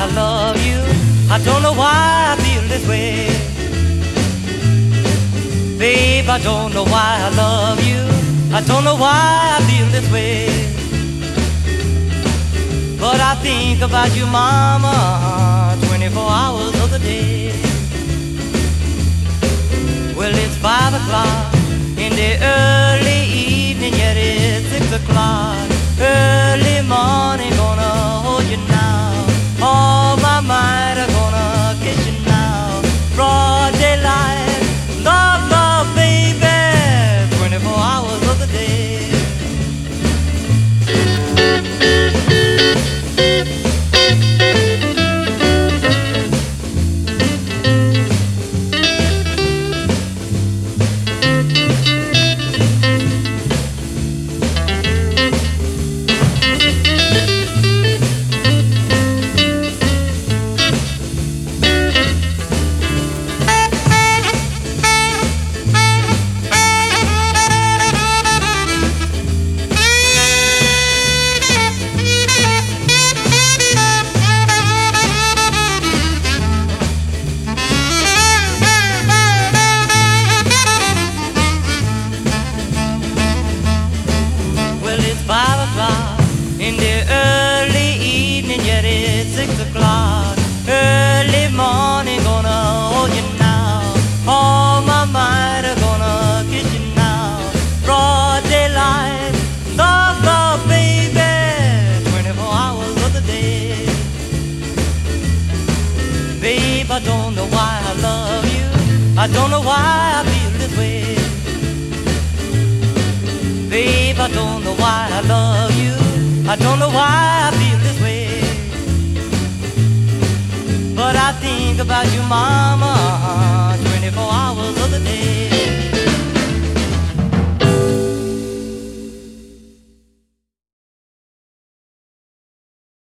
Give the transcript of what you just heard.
I love you. I don't know why I feel this way. Babe, I don't know why I love you. I don't know why I feel this way. But I think about you, mama, 24 hours of the day. Well, it's 5 o'clock in the early evening, yet it's 6 o'clock. Early morning, gonna hold you now. All my might, I'm gonna kiss you now. Broad daylight, love, love, baby, 24 hours of the day. In the early evening, yet it's 6 o'clock. Early morning, gonna hold you now. All my might, I'm gonna kiss you now. Broad daylight, love, love, baby, 24 hours of the day. Babe, I don't know why I love you. I don't know why I feel this way. Babe, I don't know why I love you. I don't know why I feel this way. But I think about you, mama,